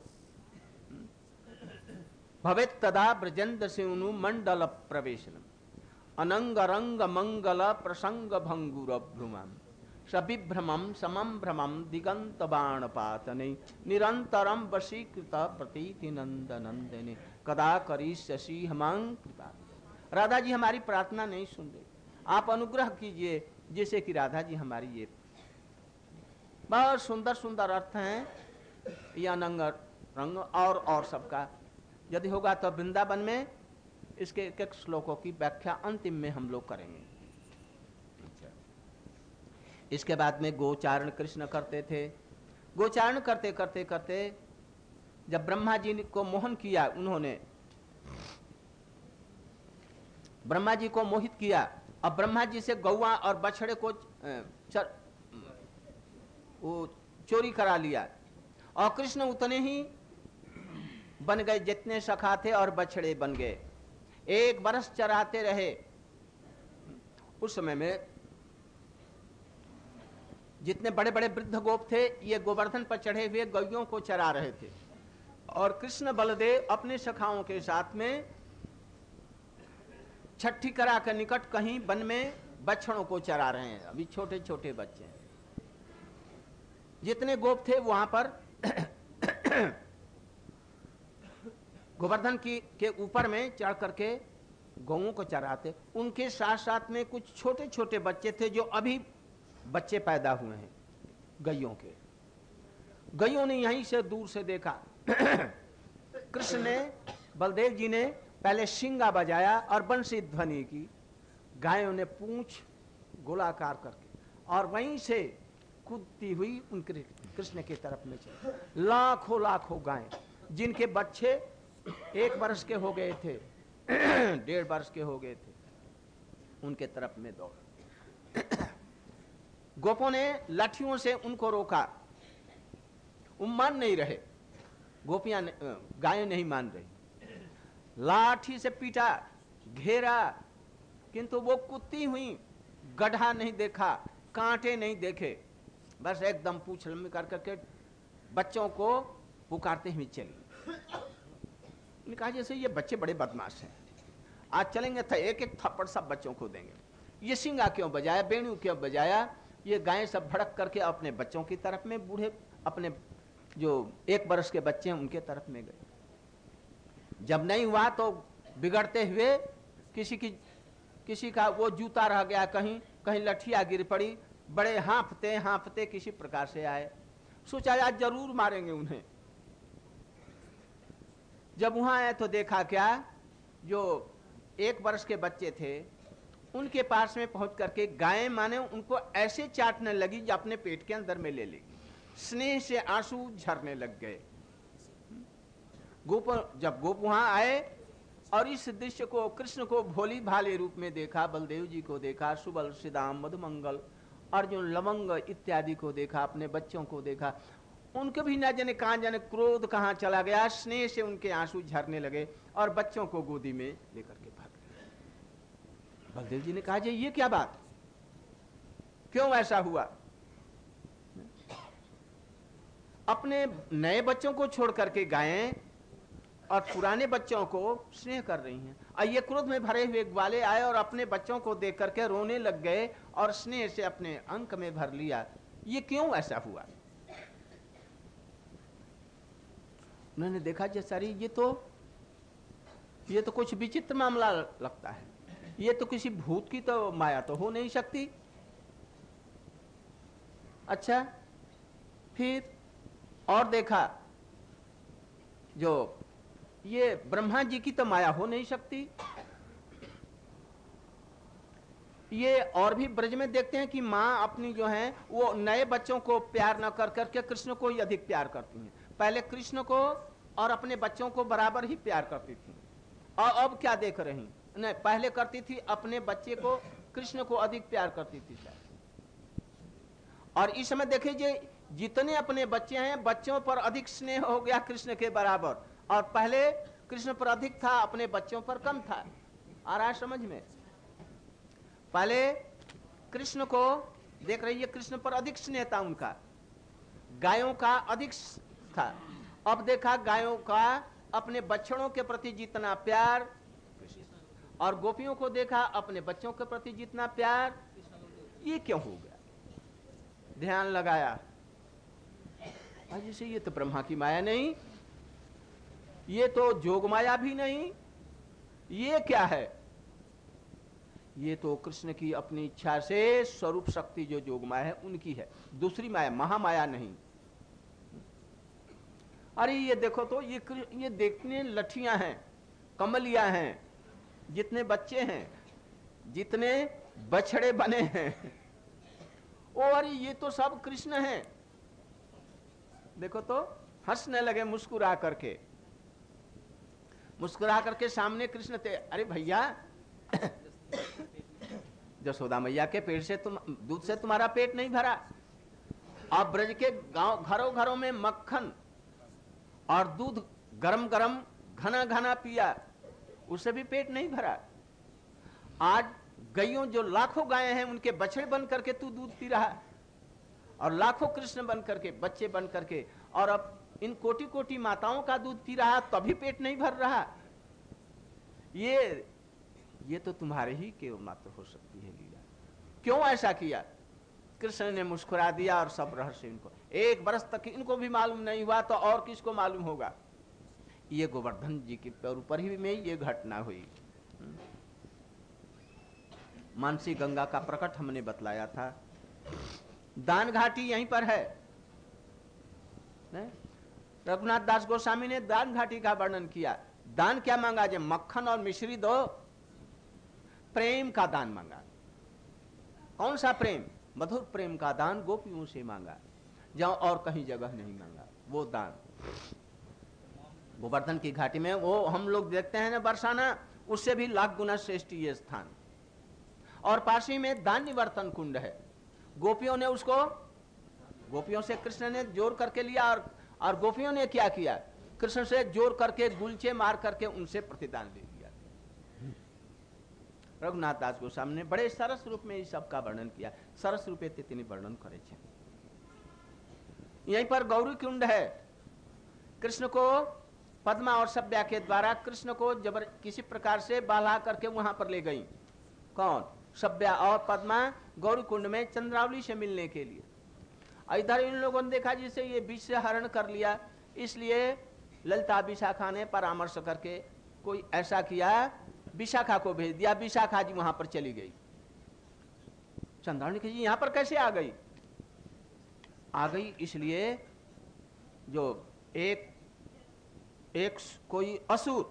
भवेत तदा ब्रजेंद्र सिंहनु मंडल प्रवेशनम अनंग रंग मंगल प्रसंग भंगुर भ्रुमम सविभ्रमम समम भ्रमम दिगंत बाण पातने निरंतरम वशीकृत प्रतीति नंद नंदने कदा करिष्यसि हमां कृपा। राधा जी हमारी प्रार्थना नहीं सुन रही, आप अनुग्रह कीजिए जैसे कि राधा जी हमारी ये बहुत सुंदर सुंदर अर्थ हैं या अनंग रंग और सबका। यदि होगा तो वृंदावन में इसके एक एक श्लोकों की व्याख्या अंतिम में हम लोग करेंगे। इसके बाद में गोचारण कृष्ण करते थे। गोचारण करते करते करते जब ब्रह्मा जी को मोहन किया, उन्होंने ब्रह्मा जी को मोहित किया। अब ब्रह्मा जी से गौवा और बछड़े को वो चोरी करा लिया और कृष्ण उतने ही बन गए जितने सखा थे और बछड़े बन गए। 1 बरस चराते रहे। उस समय में जितने बड़े बड़े वृद्ध गोप थे, ये गोवर्धन पर चढ़े हुए गौयों को चरा रहे थे और कृष्ण बलदेव अपने सखाओं के साथ में छठी करा के निकट कहीं वन में बछड़ों को चरा रहे हैं। अभी छोटे छोटे बच्चे हैं। जितने गोप थे वहां पर गोवर्धन के ऊपर में चढ़ करके गौओं को चराते, उनके साथ साथ में कुछ छोटे छोटे बच्चे थे जो अभी बच्चे पैदा हुए हैं गैयों के। गैयों ने यहीं से दूर से देखा कृष्ण ने, बलदेव जी ने पहले शिंगा बजाया और बंसी ध्वनि की, गायों ने पूंछ गोलाकार करके और वहीं से कूदती हुई उनके कृष्ण की तरफ में चली। लाखों लाखों गायें जिनके बच्चे 1 वर्ष के हो गए थे 1.5 वर्ष के हो गए थे, उनके तरफ में दौड़। गोपों ने लाठियों से उनको रोका, वो मान नहीं रहे, गोपियां गायें नहीं मान रही, लाठी से पीटा, घेरा, किंतु वो कुत्ती हुई, गड्ढा नहीं देखा, कांटे नहीं देखे, बस एकदम पूंछ लंबी कर करके बच्चों को पुकारते हुए चली। उन्होंने कहा जैसे ये बच्चे बड़े बदमाश हैं, आज चलेंगे तो एक एक थप्पड़ सब बच्चों को देंगे। ये सिंगा क्यों बजाया, बेणु क्यों बजाया, ये गायें सब भड़क करके अपने बच्चों की तरफ में, बूढ़े अपने जो 1 वर्ष के बच्चे हैं उनके तरफ में गए। जब नहीं हुआ तो बिगड़ते हुए किसी का वो जूता रह गया, कहीं कहीं लठिया गिर पड़ी, बड़े हांफते हांफते किसी प्रकार से आए, सोचा आज जरूर मारेंगे उन्हें। जब वहां आए तो देखा क्या, जो 1 वर्ष के बच्चे थे उनके पास में पहुंच करके गायें माने उनको ऐसे चाटने लगी जो अपने पेट के अंदर में ले लेगी, स्नेह से आंसू झरने लग गए। जब गोप वहां आए और इस दृश्य को, कृष्ण को भोली भाले रूप में देखा, बलदेव जी को देखा, सुबल श्रीदाम मधुमंगल अर्जुन लवंग इत्यादि को देखा, अपने बच्चों को देखा, उनके भी न जाने कहां जाने क्रोध कहां चला गया, स्नेह से उनके आंसू झरने लगे और बच्चों को गोदी में लेकर के भाग गए। बलदेव जी ने कहा जी ये क्या बात, क्यों ऐसा हुआ? अपने नए बच्चों को छोड़ करके गायें और पुराने बच्चों को स्नेह कर रही हैं, और ये क्रोध में भरे हुए ग्वाले आए और अपने बच्चों को देख करके रोने लग गए और स्नेह से अपने अंक में भर लिया। ये क्यों ऐसा हुआ? उन्होंने देखा जैसारी ये तो कुछ विचित्र मामला लगता है, ये तो किसी भूत की तो माया तो हो नहीं सकती। अच्छा, फिर और देखा जो ये ब्रह्मा जी की तो माया हो नहीं सकती। ये और भी ब्रज में देखते हैं कि माँ अपनी जो है वो नए बच्चों को प्यार न कर करके कृष्ण को ही अधिक प्यार करती हैं। पहले कृष्ण को और अपने बच्चों को बराबर ही प्यार करती थी, और अब क्या देख रही, नहीं पहले करती थी अपने बच्चे को, कृष्ण को अधिक प्यार करती थी। और इस समय देखिए जितने अपने बच्चे हैं, बच्चों पर अधिक स्नेह हो गया कृष्ण के बराबर, और पहले कृष्ण पर अधिक था, अपने बच्चों पर कम था। आ रहा है समझ में? पहले कृष्ण को देख रही है, कृष्ण पर अधिक स्नेह था उनका, गायों का अधिक था। अब देखा गायों का अपने बछड़ों के प्रति जितना प्यार, और गोपियों को देखा अपने बच्चों के प्रति जितना प्यार। ये क्यों हो गया? ध्यान लगाया, जैसे ये तो ब्रह्मा की माया नहीं, ये तो जोग माया भी नहीं, ये क्या है? ये तो कृष्ण की अपनी इच्छा से स्वरूप शक्ति जो जोग माया है उनकी है, दूसरी माया महामाया नहीं। अरे ये देखो तो ये देखने लठियां हैं, कमलियां हैं, जितने बच्चे हैं, जितने बछड़े बने हैं, और ये तो सब कृष्ण हैं। देखो तो हंसने लगे मुस्कुरा करके सामने कृष्ण थे। अरे भैया जसोदा मैया के पेट से दूध से तुम्हारा पेट नहीं भरा, आप ब्रज के गांव घरों घरों में मक्खन और दूध गरम गरम घना घना पिया, उससे भी पेट नहीं भरा। आज गैयों जो लाखों गायें हैं उनके बछड़े बन करके तू दूध पी रहा, और लाखों कृष्ण बन करके, बच्चे बन करके, और अब इन कोटि कोटि माताओं का दूध पी रहा, तभी पेट नहीं भर रहा। ये तो तुम्हारे ही केवल मात्र हो सकती है लीला। क्यों ऐसा किया? कृष्ण ने मुस्कुरा दिया और सब रहस्य इनको 1 वर्ष तक इनको भी मालूम नहीं हुआ, तो और किसको मालूम होगा? ये गोवर्धन जी के ऊपर ही में ये घटना हुई। मानसी गंगा का प्रकट हमने बतलाया था। दान घाटी यहीं पर है। रघुनाथ दास गोस्वामी ने दान घाटी का वर्णन किया। दान क्या मांगा? जब मक्खन और मिश्री दो, प्रेम का दान मांगा। कौन सा प्रेम? मधुर प्रेम का दान गोपियों से मांगा, जहां और कहीं जगह नहीं मांगा। वो दान गोवर्धन की घाटी में, वो हम लोग देखते हैं ना बरसाना, उससे भी लाख गुना श्रेष्ठ ये स्थान। और पास ही में दान निवर्तन कुंड है। गोपियों ने उसको, गोपियों से कृष्ण ने जोर करके लिया, और गोपियों ने क्या किया? कृष्ण से जोर करके गुलचे मार करके उनसे प्रतिदान ले लिया। रघुनाथ दास गोस्वामी ने बड़े सरस रूप में इस सब का वर्णन किया। सरस रूपे तिनी वर्णन करे छे। यहीं पर गौरी कुंड है। कृष्ण को पद्मा और सभ्या के द्वारा कृष्ण को जबर किसी प्रकार से बहला करके वहां पर ले गई। कौन? सभ्या और पद्मा गौरी कुंड में चंद्रावली से मिलने के लिए। इधर इन लोगों ने देखा जिसे ये बीच से हरण कर लिया, इसलिए ललिता विशाखा ने परामर्श करके कोई ऐसा किया, विशाखा को भेज दिया। विशाखा जी वहां पर चली गई। चंद्रावली जी यहां पर कैसे आ गई? आ गई इसलिए जो एक कोई असुर,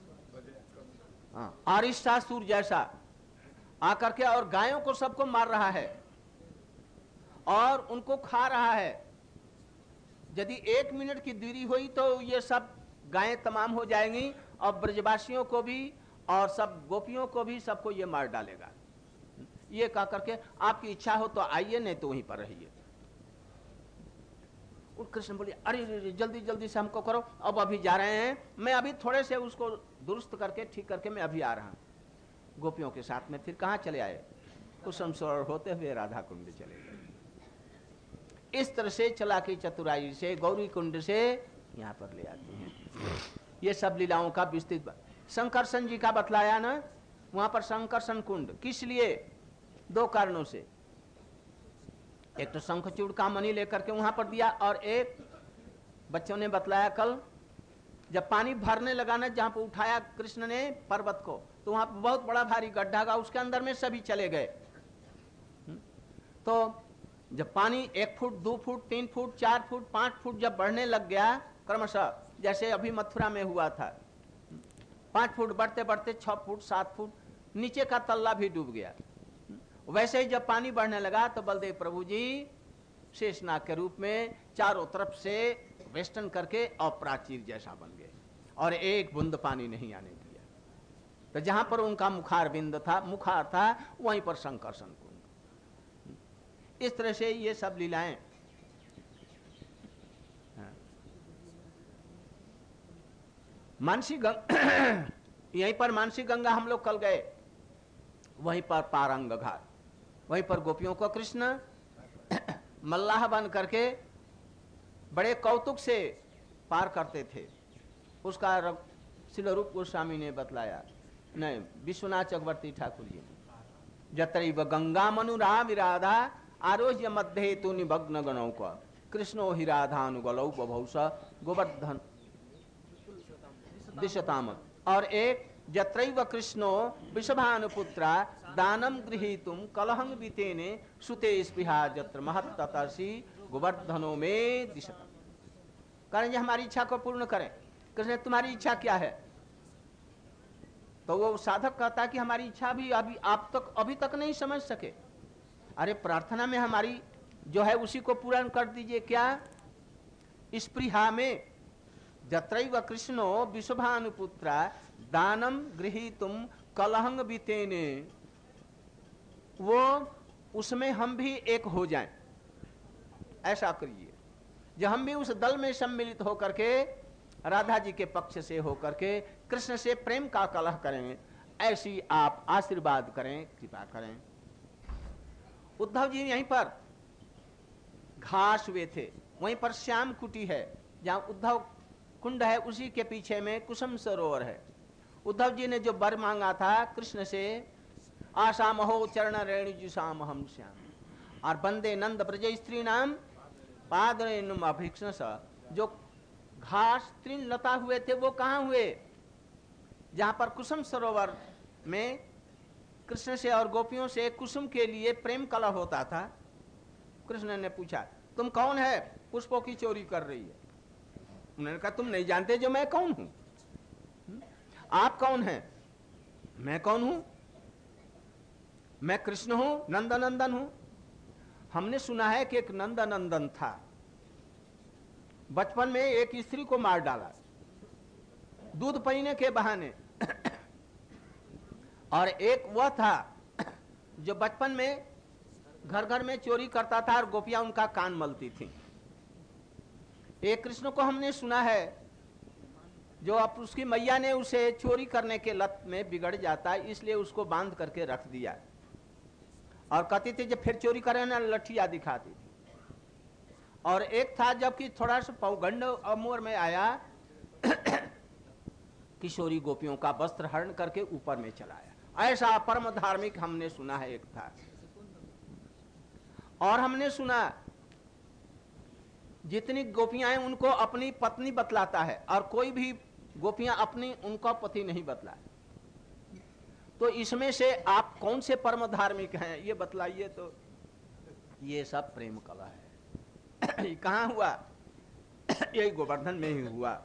आरिष्टासुर जैसा आकर के और गायों को सबको मार रहा है और उनको खा रहा है। यदि 1 मिनट की दूरी हुई तो ये सब गायें तमाम हो जाएंगी और ब्रजवासियों को भी और सब गोपियों को भी सबको ये मार डालेगा। ये कह करके आपकी इच्छा हो तो आइए, नहीं तो वहीं पर रहिए। और कृष्ण बोले अरे जल्दी जल्दी से हमको करो, अब अभी जा रहे हैं, मैं अभी थोड़े से उसको दुरुस्त करके ठीक करके मैं अभी आ रहा हूं। गोपियों के साथ में फिर कहां चले आए? कुसुम सरोवर होते हुए राधा कुंड चले गए। इस तरह से चलाकी चतुराई से गौरी कुंड से यहां पर ले आते हैं। ये सब लीलाओं का विस्तृत शंकरसन जी का बतलाया ना, वहां पर शंकरसन कुंड किस लिए? 2 कारणों से। एक तो शंखचूड़ का मणि लेकर के वहां पर दिया, और एक बच्चों ने बतलाया कल, जब पानी भरने लगा ना, जहां पर उठाया कृष्ण ने पर्वत को, तो वहां पर बहुत बड़ा भारी गड्ढा का, उसके अंदर में सभी चले गए। तो जब पानी 1 foot 2 foot 3 foot 4 foot 5 foot जब बढ़ने लग गया क्रमशः, जैसे अभी मथुरा में हुआ था, 5 फुट बढ़ते बढ़ते 6 फुट 7 फुट, नीचे का तल्ला भी डूब गया। वैसे ही जब पानी बढ़ने लगा तो बलदेव प्रभु जी शेषनाग के रूप में चारों तरफ से वेष्टन करके और प्राचीर जैसा बन गए, और एक बूंद पानी नहीं आने दिया। तो जहां पर उनका मुखार था वहीं पर शंकरसन कुंड। इस तरह से ये सब लीलाएं। मानसी गंगा यहीं पर मानसी गंगा हम लोग कल गए, वहीं पर पारंग घाट, वहीं पर गोपियों को कृष्ण मल्लाह बन करके बड़े कौतुक से पार करते थे। उसका श्रील रूप गोस्वामी ने बतलाया, नहीं विश्वनाथ चक्रवर्ती ठाकुर जी ने, जत्रैव गंगा मनुरा विराधा आरोह्य मध्य तु निभग्न गणौ का कृष्णो हि राधानुगलौ बभौस गोवर्धन दिशताम। और एक जत्रैव कृष्णो वृषभानुपुत्रा दानम गृहीतुम कलहं वितेने सुते स्पृहा जत्र महत्ततसी गोवर्धनो में दिशतम। करें हमारी इच्छा को पूर्ण करें। कृष्ण तुम्हारी इच्छा क्या है? तो वो साधक कहता है कि हमारी इच्छा भी अभी तक नहीं समझ सके। अरे प्रार्थना में हमारी जो है उसी को पूर्ण कर दीजिए। क्या? स्पृहा में जत्रैव कृष्णो विश्वभानुपुत्रा दानम गृहीतुम कलहंग बीतेने, वो उसमें हम भी एक हो जाएं, ऐसा करिए। जब हम भी उस दल में सम्मिलित होकर के राधा जी के पक्ष से होकर के कृष्ण से प्रेम का कलह करें, ऐसी आप आशीर्वाद करें, कृपा करें। उद्धव जी यहीं पर घास हुए थे, वहीं पर श्याम कुटी है, जहां उद्धव कुंड है, उसी के पीछे में कुसुम सरोवर है। उद्धव जी ने जो वर मांगा था कृष्ण से, आशा महो चरण रेणुजुषाम हम श्याम, और बंदे नंद ब्रज स्त्री नाम पादरेणुम अभिक्षण, जो घास तृण लता हुए थे वो कहाँ हुए? जहां पर कुसुम सरोवर में कृष्ण से और गोपियों से कुसुम के लिए प्रेम कलह होता था। कृष्ण ने पूछा, तुम कौन है पुष्पों की चोरी कर रही है? उन्होंने कहा, तुम नहीं जानते जो मैं कौन हूं? आप कौन हैं? मैं कौन हूं? मैं कृष्ण हूं, नंदनंदन हूं। हमने सुना है कि एक नंदनंदन था, बचपन में एक स्त्री को मार डाला दूध पीने के बहाने। और एक वह था जो बचपन में घर घर में चोरी करता था और गोपियां उनका कान मलती थी। एक कृष्ण को हमने सुना है जो अब उसकी मैया ने उसे चोरी करने के लत में बिगड़ जाता है, इसलिए उसको बांध करके रख दिया और कहती थी जब फिर चोरी करे ना लठिया दिखाती थी। और एक था जबकि थोड़ा सा पौगंड उम्र में आया, किशोरी गोपियों का वस्त्र हरण करके ऊपर में चलाया। ऐसा परम धार्मिक हमने सुना है एक था। और हमने सुना जितनी गोपियां हैं उनको अपनी पत्नी बतलाता है और कोई भी गोपियां अपनी उनका पति नहीं बतलाए। तो इसमें से आप कौन से परम धार्मिक हैं ये बतलाइए। तो ये सब प्रेम कला है। कहां हुआ? यही गोवर्धन में ही हुआ।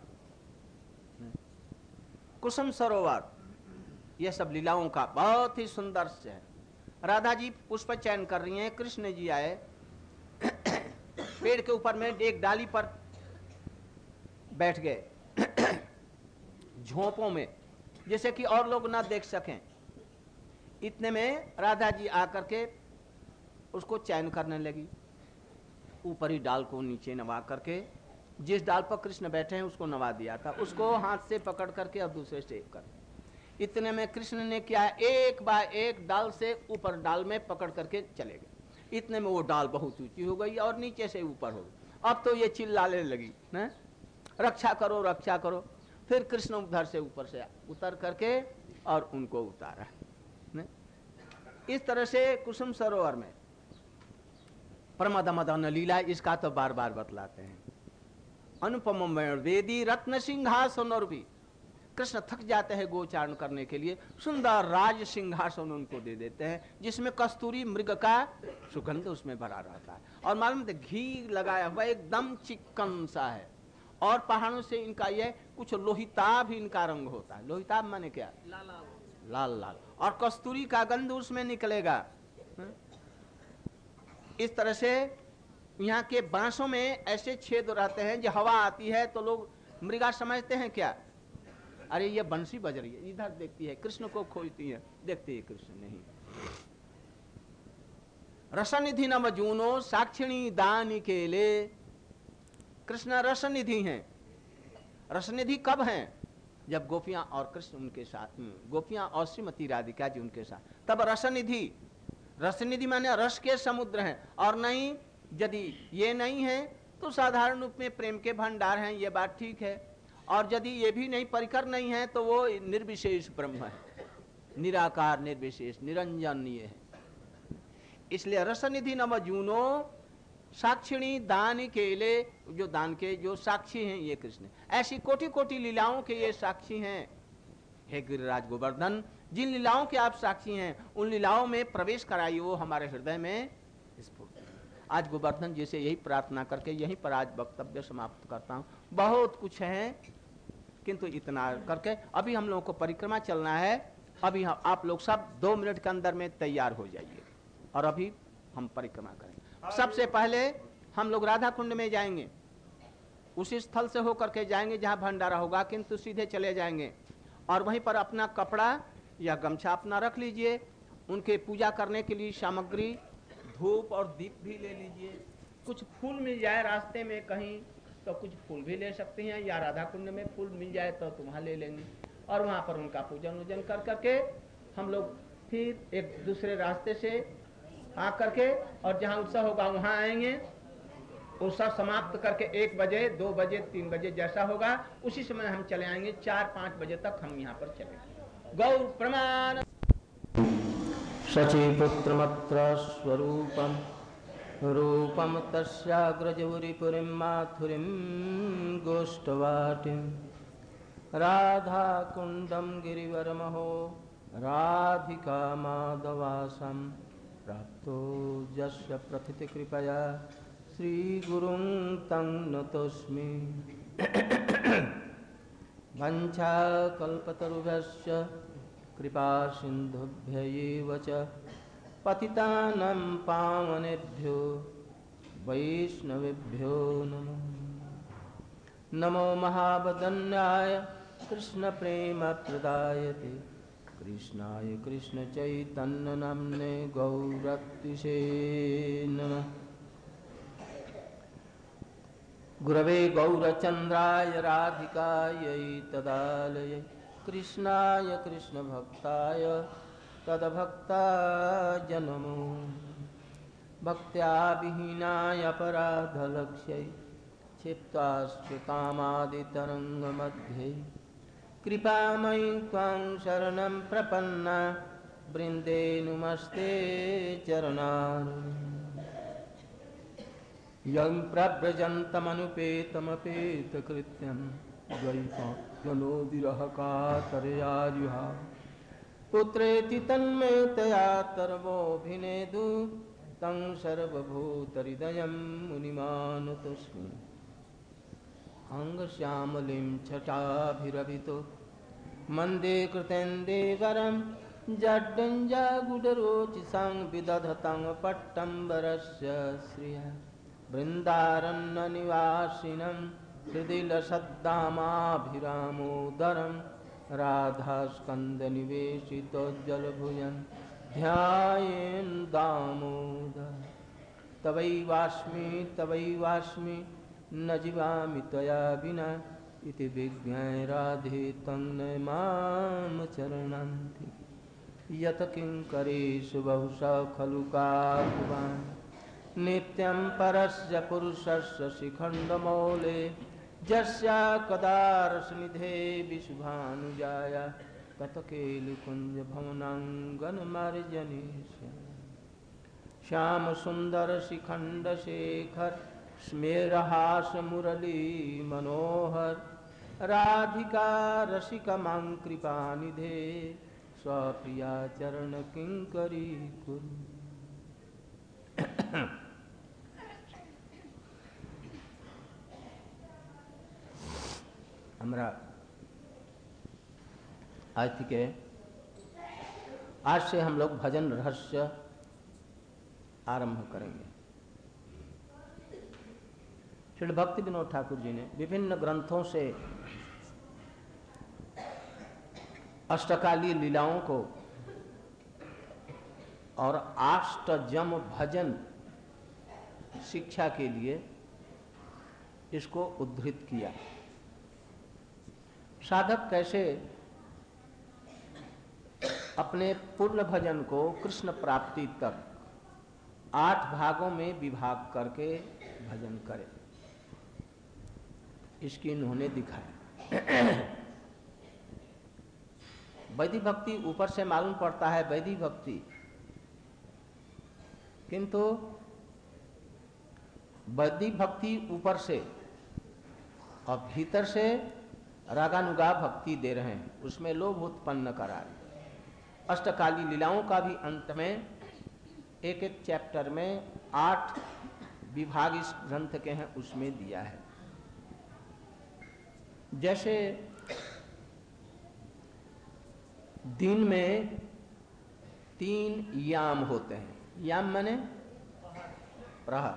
कुसुम सरोवर, यह सब लीलाओं का बहुत ही सुंदर से है। राधा जी पुष्प चयन कर रही हैं, कृष्ण जी आए पेड़ के ऊपर में एक डाली पर बैठ गए झोंपों में, जैसे कि और लोग ना देख सकें। इतने में राधा जी आकर के उसको चयन करने लगी। ऊपरी डाल को नीचे नवा करके जिस डाल पर कृष्ण बैठे हैं उसको नवा दिया था, उसको हाथ से पकड़ करके और दूसरे से कर। इतने में कृष्ण ने क्या, एक बार एक डाल से ऊपर डाल में पकड़ करके चले गए। इतने में वो डाल बहुत ऊंची हो गई और नीचे से ऊपर हो गई। अब तो ये चिल्लाने लगी न, रक्षा करो रक्षा करो। फिर कृष्ण उधर से ऊपर से उतर करके और उनको उतारा न? इस तरह से कुसुम सरोवर में प्रमद मदन लीला, इसका तो बार बार बतलाते हैं। अनुपम वेदी रत्न सिंहासन, और भी कृष्ण थक जाते हैं गोचारण करने के लिए, सुंदर राज सिंहासन उनको दे देते हैं जिसमें कस्तूरी मृग का सुगंध उसमें भरा रहता है। और मालूम है घी लगाया हुआ एकदम चिकन सा है। और पहाड़ों से इनका यह कुछ लोहिताभ इनका रंग होता है। लोहिताभ माने क्या? लाल लाल। और कस्तूरी का गंध उसमें निकलेगा। इस तरह से यहाँ के बांसों में ऐसे छेद रहते हैं, जो हवा आती है तो लोग मृगा समझते हैं क्या, अरे ये बंसी बज रही है, इधर देखती है कृष्ण को खोजती है, देखती है कृष्ण नहीं। रसनिधि न मजूनो साक्षिणी दान केले, कृष्ण रसनिधि हैं। रसनिधि कब हैं? जब गोपियां और कृष्ण उनके साथ, गोपियां और श्रीमती राधिका जी उनके साथ, तब रसनिधि। रसनिधि माने रस के समुद्र हैं। और नहीं, यदि ये नहीं है तो साधारण रूप में प्रेम के भंडार हैं, ये बात ठीक है। और यदि ये भी नहीं, परिकर नहीं है, तो वो निर्विशेष ब्रह्म है, निराकार निर्विशेष निरंजन ये है। इसलिए रसनिधि नव जूनो साक्षिणी दान केले, जो दान के जो साक्षी हैं ये कृष्ण। ऐसी कोटि कोटि लीलाओं के ये साक्षी हैं। हे गिरिराज गोवर्धन, जिन लीलाओं के आप साक्षी हैं उन लीलाओं में प्रवेश कराइए, वो हमारे हृदय में स्फुट। आज गोवर्धन जी से यही प्रार्थना करके यहीं पर आज वक्तव्य समाप्त करता हूँ। बहुत कुछ है किंतु इतना करके अभी हम लोगों को परिक्रमा चलना है। अभी आप लोग सब 2 मिनट के अंदर में तैयार हो जाइए और अभी हम परिक्रमा करेंगे। सबसे पहले हम लोग राधा कुंड में जाएंगे, उसी स्थल से होकर के जाएंगे जहाँ भंडारा होगा, किंतु सीधे चले जाएंगे और वहीं पर अपना कपड़ा या गमछा अपना रख लीजिए। उनके पूजा करने के लिए सामग्री धूप और दीप भी ले लीजिए। कुछ फूल मिल जाए रास्ते में कहीं तो कुछ फूल भी ले सकते हैं, या राधा कुंड में फूल मिल जाए तो वहाँ ले लेंगे। और वहाँ पर उनका पूजन वूजन कर करके हम लोग फिर एक दूसरे रास्ते से आ करके और जहाँ उत्सव होगा वहाँ आएंगे। उत्सव समाप्त करके 1 बजे 2 बजे 3 बजे जैसा होगा उसी समय हम चले आएंगे। 4-5 बजे तक हम यहाँ पर चलेंगे। गौर प्रमाण। शचीपुत्रमत्र स्वरूपम रूपम तस्याग्रजौरिपुरीं माथुरीं गोष्ठवाटिं राधाकुण्डं गिरिवरमहो राधिका माधवासं प्राप्तो यस्य प्रथित कृपया श्रीगुरुं तं नतोऽस्मि। वञ्चाकल्पतरुभ्यश्च कृपा सिन्धुभ्यैव च पतितानां पावनेभ्यो वैष्णवेभ्यो नमो नमो महावदन्याय कृष्णप्रेमप्रदायते कृष्णाय कृष्णचैतन्यनाम्ने गौरतिसे नमः। गुरवे गौरचन्द्राय राधिकायै तदालये कृष्णाय कृष्णभक्ताय तद्भक्ताय नमो। भक्त्या विहीनाय अपराधलक्ष्यै क्षिप्ताश्रुतामादितरङ्गमध्ये कृपामयि त्वां शरणं प्रपन्ना वृन्दे नुमस्ते चरणारविन्दे। यं प्रव्रजन्तमनुपेतमपेतकृत्यं द्वैपायनो विरह कातरयार्युहा पुत्रेति तन्मयतया तर्वोऽभिनेदु तं सर्वभूतहृदयं मुनिमानतोऽस्मि। अङ्गश्यामलिं छटाभिरभितो मन्दे कृतेन्दीवरं जड्डञ्जागुडरोचिसां विदधतं पट्टम्बरस्य श्रिया वृन्दारण्यनिवासिनं हृदिलसद्दामाभिरामोदरं राधास्कन्दनिवेशितोज्जलभुजं ध्यायेन् दामोदर। तवैवास्मि न जीवामि त्वया विना इति विज्ञाय राधे तं मां चरणान्ति। यत् किङ्करेषु बहुशः खलु काकुवान् नित्यं परस्य पुरुषस्य शिखण्डमौले यस्या कदा रसनिधे विशुभानुजाया कतकेलिकुञ्जभवनाङ्गनमार्जनेश श्यामसुन्दर शिखण्डशेखर स्मेरहास मुरली मनोहर राधिका रसिका मां कृपानिधे स्वप्रिया चरण किंकरी कुरु। हमरा आज से हम लोग भजन रहस्य आरंभ करेंगे। श्री भक्ति विनोद ठाकुर जी ने विभिन्न ग्रंथों से अष्टकालीय लीलाओं को और अष्टजम भजन शिक्षा के लिए इसको उद्धृत किया। साधक कैसे अपने पूर्ण भजन को कृष्ण प्राप्ति तक 8 भागों में विभाग करके भजन करे, इसकी इन्होंने दिखाया। वैदिक भक्ति ऊपर से मालूम पड़ता है वैदिक भक्ति, किंतु वैदिक भक्ति ऊपर से और भीतर से रागानुगा भक्ति दे रहे हैं, उसमें लोभ उत्पन्न करा रहे। अष्टकाली लीलाओं का भी अंत में एक एक चैप्टर में 8 विभाग इस ग्रंथ के हैं, उसमें दिया है। जैसे दिन में 3 याम होते हैं, याम माने प्रहर,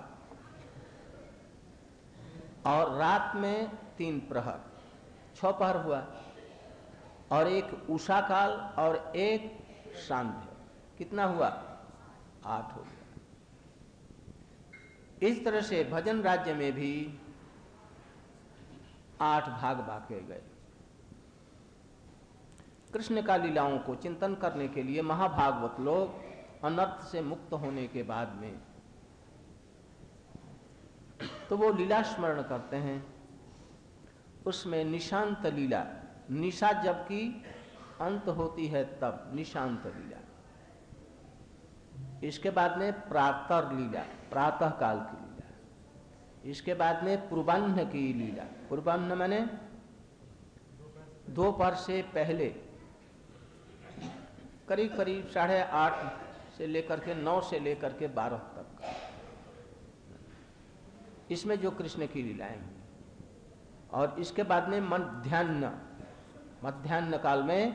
और रात में 3 प्रहर, 6 प्रहर हुआ, और एक उषा काल और एक सांध्य, कितना हुआ? 8 हो गया। इस तरह से भजन राज्य में भी 8 भाग बांटे गए। कृष्ण का लीलाओं को चिंतन करने के लिए महाभागवत लोग अनर्थ से मुक्त होने के बाद में तो वो लीला स्मरण करते हैं। उसमें निशांत लीला, निशा जबकि अंत होती है तब निशांत लीला, इसके बाद में प्रातः लीला, प्रातः काल की लीला, इसके बाद में पूर्वाह्न की लीला, पूर्वाह्न माने दोपहर से पहले करीब करीब 8:30 से लेकर के 9 से लेकर के 12 तक, इसमें जो कृष्ण की लीलाएं हुई। और इसके बाद में मध्याह्न काल में,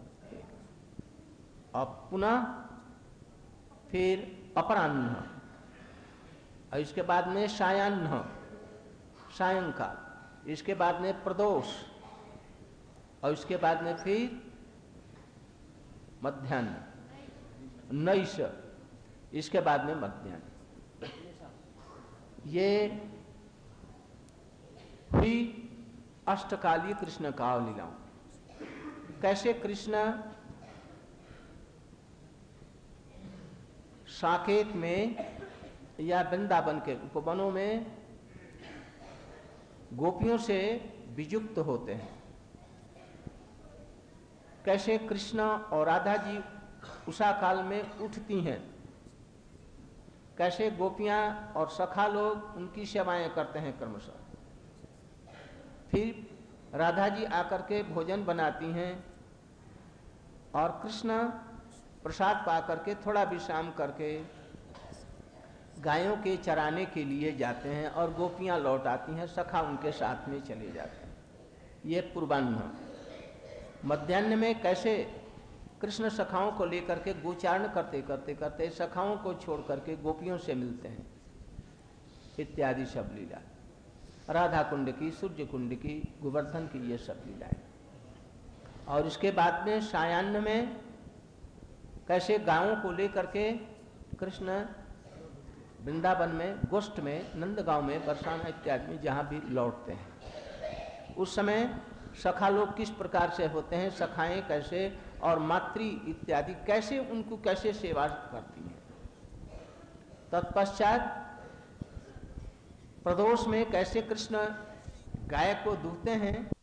और पुनः फिर अपराह्न, और इसके बाद में सायाह्न, सायंकाल, इसके बाद में प्रदोष, और इसके बाद में फिर मध्याह्न, नैश, इसके बाद में मध्याह्न। ये हुई अष्टकालीय कृष्ण काल लीलाओं। कैसे कृष्ण साकेत में या वृंदावन के उपवनों में गोपियों से वियुक्त होते हैं, कैसे कृष्ण और राधा जी उषा काल में उठती हैं, कैसे गोपियां और सखा लोग उनकी सेवाएं करते हैं क्रमशः, फिर राधा जी आकर के भोजन बनाती हैं और कृष्ण प्रसाद पा करके थोड़ा विश्राम करके गायों के चराने के लिए जाते हैं और गोपियां लौट आती हैं, सखा उनके साथ में चले जाते हैं। ये पूर्वाह्न। मध्याह्न में कैसे कृष्ण सखाओं को लेकर के गोचारण करते करते करते सखाओं को छोड़ करके गोपियों से मिलते हैं, इत्यादि सब लीला, राधा कुंड की, सूर्य कुंड की, गोवर्धन की, ये सब लीलाएं। और इसके बाद में सायाह्न में कैसे गायों को लेकर के कृष्ण वृंदावन में, गोष्ठ में, नंदगांव में, बरसाना इत्यादि में जहाँ भी लौटते हैं, उस समय सखा लोग किस प्रकार से होते हैं, सखाएं कैसे, और मातृ इत्यादि कैसे उनको कैसे सेवा करती हैं। तत्पश्चात प्रदोष में कैसे कृष्ण गाय को दूहते हैं